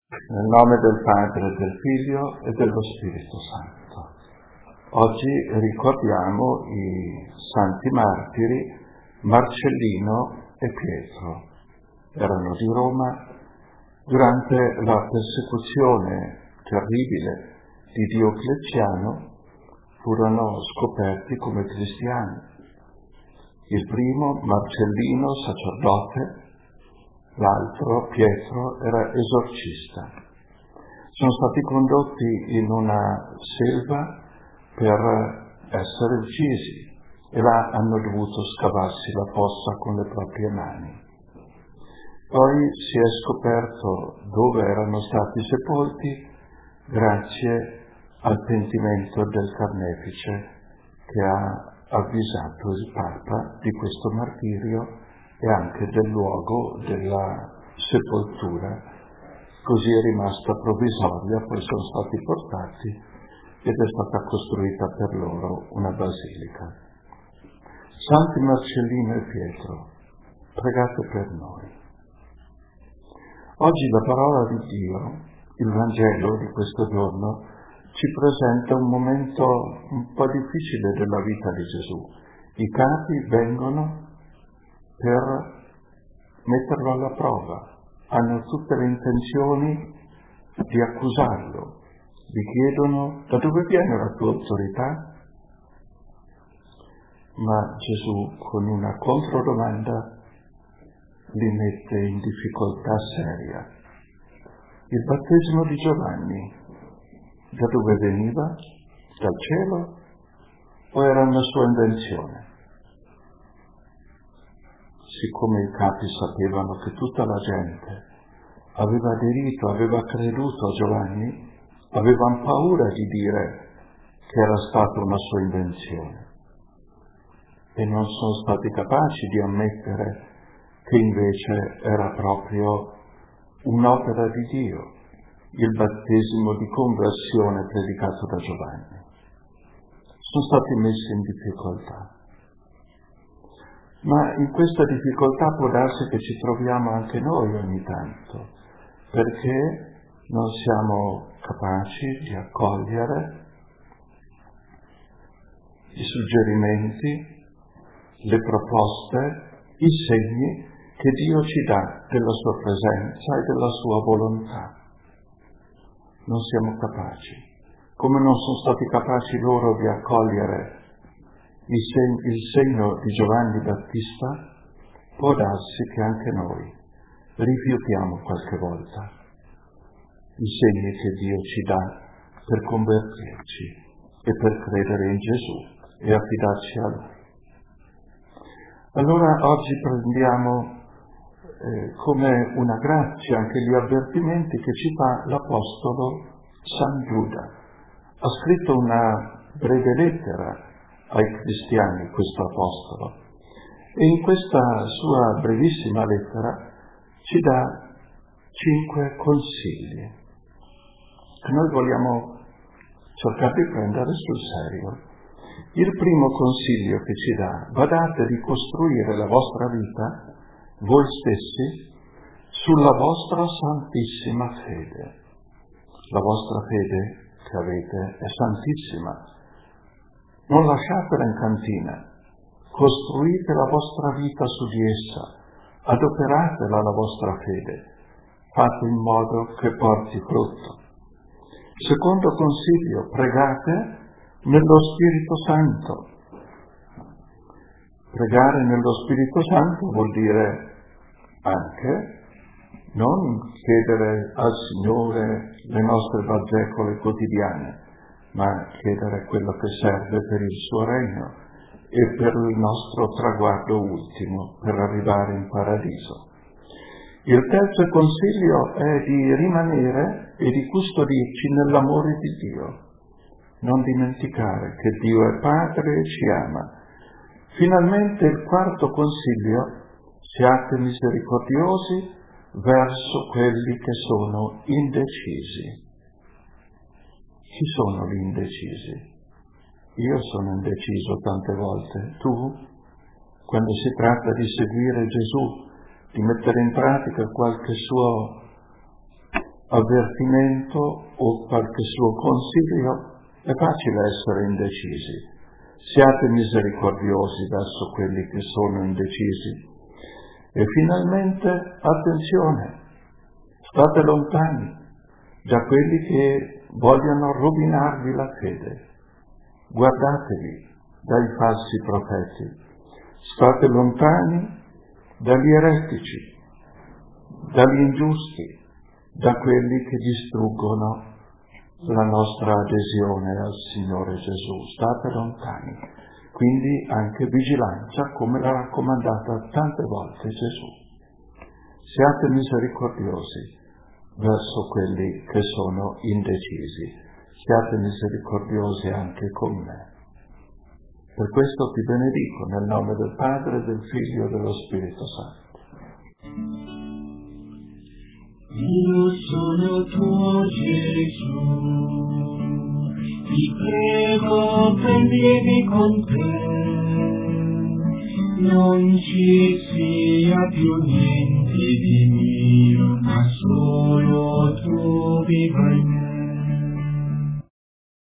Nel nome del Padre, del Figlio e dello Spirito Santo. Oggi ricordiamo i santi martiri Marcellino e Pietro. Erano di Roma. Durante la persecuzione terribile di Diocleziano furono scoperti come cristiani. Il primo, Marcellino, sacerdote, l'altro, Pietro, era esorcista. Sono stati condotti in una selva per essere uccisi e là hanno dovuto scavarsi la fossa con le proprie mani. Poi si è scoperto dove erano stati sepolti grazie al pentimento del carnefice che ha avvisato il Papa di questo martirio e anche del luogo della sepoltura. Così è rimasta provvisoria, poi sono stati portati ed è stata costruita per loro una basilica. Santi Marcellino e Pietro, pregate per noi. Oggi la parola di Dio, il Vangelo di questo giorno, ci presenta un momento un po' difficile della vita di Gesù. I capi vengono per metterlo alla prova, hanno tutte le intenzioni di accusarlo, gli chiedono da dove viene la tua autorità? Ma Gesù con una controdomanda li mette in difficoltà seria. Il battesimo di Giovanni, da dove veniva? Dal cielo o era una sua invenzione? Siccome i capi sapevano che tutta la gente aveva aderito, aveva creduto a Giovanni, avevano paura di dire che era stata una sua invenzione e non sono stati capaci di ammettere che invece era proprio un'opera di Dio, il battesimo di conversione predicato da Giovanni. Sono stati messi in difficoltà. Ma in questa difficoltà può darsi che ci troviamo anche noi ogni tanto, perché non siamo capaci di accogliere i suggerimenti, le proposte, i segni che Dio ci dà della sua presenza e della sua volontà. Non siamo capaci, come non sono stati capaci loro di accogliere il segno di Giovanni Battista. Può darsi che anche noi rifiutiamo qualche volta i segni che Dio ci dà per convertirci e per credere in Gesù e affidarci a Lui. Allora oggi prendiamo come una grazia anche gli avvertimenti che ci fa l'Apostolo San Giuda. Ha scritto una breve lettera ai cristiani, questo Apostolo, e in questa sua brevissima lettera ci dà 5 consigli che noi vogliamo cercare di prendere sul serio. Il primo consiglio che ci dà: badate di costruire la vostra vita, voi stessi, sulla vostra santissima fede. La vostra fede che avete è santissima. Non lasciatela in cantina, costruite la vostra vita su di essa, adoperatela la vostra fede, fate in modo che porti frutto. Secondo consiglio, pregate nello Spirito Santo. Pregare nello Spirito Santo vuol dire anche non chiedere al Signore le nostre bazzecole quotidiane, ma chiedere quello che serve per il suo regno e per il nostro traguardo ultimo, per arrivare in paradiso. Il terzo consiglio è di rimanere e di custodirci nell'amore di Dio. Non dimenticare che Dio è Padre e ci ama. Finalmente il quarto consiglio: siate misericordiosi verso quelli che sono indecisi. Chi sono gli indecisi? Io sono indeciso tante volte. Tu? Quando si tratta di seguire Gesù, di mettere in pratica qualche suo avvertimento o qualche suo consiglio, è facile essere indecisi. Siate misericordiosi verso quelli che sono indecisi. E finalmente, attenzione, state lontani da quelli che vogliono rovinarvi la fede. Guardatevi dai falsi profeti. State lontani dagli eretici, dagli ingiusti, da quelli che distruggono la nostra adesione al Signore Gesù. State lontani. Quindi anche vigilanza, come l'ha raccomandata tante volte Gesù. Siate misericordiosi verso quelli che sono indecisi. Siate misericordiosi anche con me. Per questo ti benedico nel nome del Padre, del Figlio e dello Spirito Santo. Io sono tuo Gesù, ti prego prendimi con te, non ci sia più niente di mio, ma solo tu viva in me.